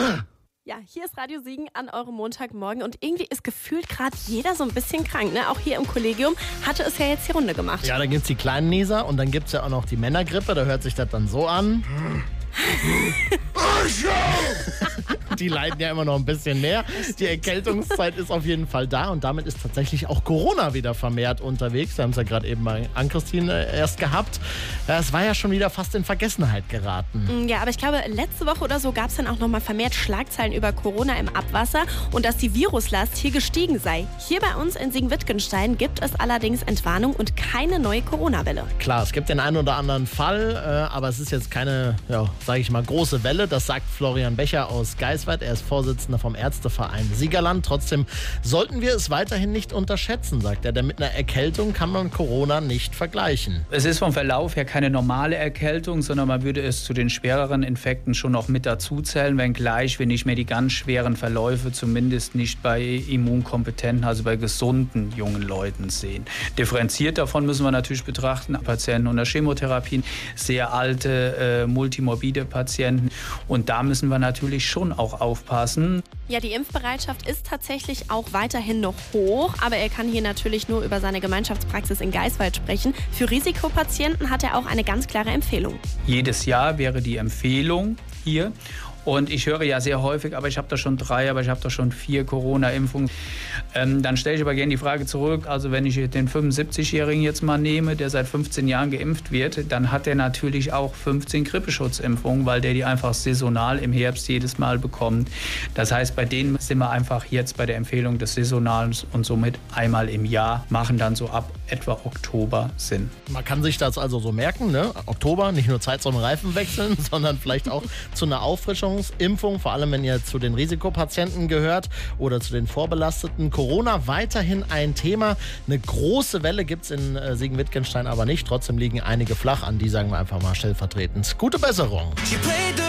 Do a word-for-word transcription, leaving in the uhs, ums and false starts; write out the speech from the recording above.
Ja, hier ist Radio Siegen an eurem Montagmorgen und irgendwie ist gefühlt gerade jeder so ein bisschen krank. Ne? Auch hier im Kollegium hatte es ja jetzt die Runde gemacht. Ja, dann gibt's die kleinen Nieser und dann gibt's ja auch noch die Männergrippe. Da hört sich das dann so an. Die leiden ja immer noch ein bisschen mehr. Die Erkältungszeit ist auf jeden Fall da und damit ist tatsächlich auch Corona wieder vermehrt unterwegs. Wir haben es ja gerade eben bei Ann-Christine erst gehabt. Es war ja schon wieder fast in Vergessenheit geraten. Ja, aber ich glaube, letzte Woche oder so gab es dann auch nochmal vermehrt Schlagzeilen über Corona im Abwasser und dass die Viruslast hier gestiegen sei. Hier bei uns in Siegen-Wittgenstein gibt es allerdings Entwarnung und keine neue Corona-Welle. Klar, es gibt den einen oder anderen Fall, äh, aber es ist jetzt keine, ja, sage ich mal, große Welle. Das sagt Florian Becher aus Geisweit. Er ist Vorsitzender vom Ärzteverein Siegerland. Trotzdem sollten wir es weiterhin nicht unterschätzen, sagt er. Denn mit einer Erkältung kann man Corona nicht vergleichen. Es ist vom Verlauf her keine normale Erkältung, sondern man würde es zu den schwereren Infekten schon noch mit dazu zählen, wenngleich wir nicht mehr die ganz schweren Verläufe, zumindest nicht bei immunkompetenten, also bei gesunden jungen Leuten sehen. Differenziert davon müssen wir natürlich betrachten, Patienten unter Chemotherapien, sehr alte, äh, multimorbide Patienten. Und da müssen wir natürlich schon auch aufpassen. Ja, die Impfbereitschaft ist tatsächlich auch weiterhin noch hoch, aber er kann hier natürlich nur über seine Gemeinschaftspraxis in Geiswald sprechen. Für Risikopatienten hat er auch eine ganz klare Empfehlung. Jedes Jahr wäre die Empfehlung hier. Und ich höre ja sehr häufig, aber ich habe da schon drei, aber ich habe da schon vier Corona-Impfungen. Ähm, dann stelle ich aber gerne die Frage zurück, also wenn ich den fünfundsiebzigjährigen jetzt mal nehme, der seit fünfzehn Jahren geimpft wird, dann hat der natürlich auch fünfzehn Grippeschutzimpfungen, weil der die einfach saisonal im Herbst jedes Mal bekommt. Das heißt, bei denen sind wir einfach jetzt bei der Empfehlung des Saisonalen und somit einmal im Jahr, machen dann so ab etwa Oktober Sinn. Man kann sich das also so merken, ne? Oktober, nicht nur Zeit zum Reifen wechseln, sondern vielleicht auch zu einer Auffrischung. Impfung, vor allem wenn ihr zu den Risikopatienten gehört oder zu den Vorbelasteten. Corona weiterhin ein Thema. Eine große Welle gibt es in äh, Siegen-Wittgenstein aber nicht. Trotzdem liegen einige flach. An die sagen wir einfach mal stellvertretend gute Besserung.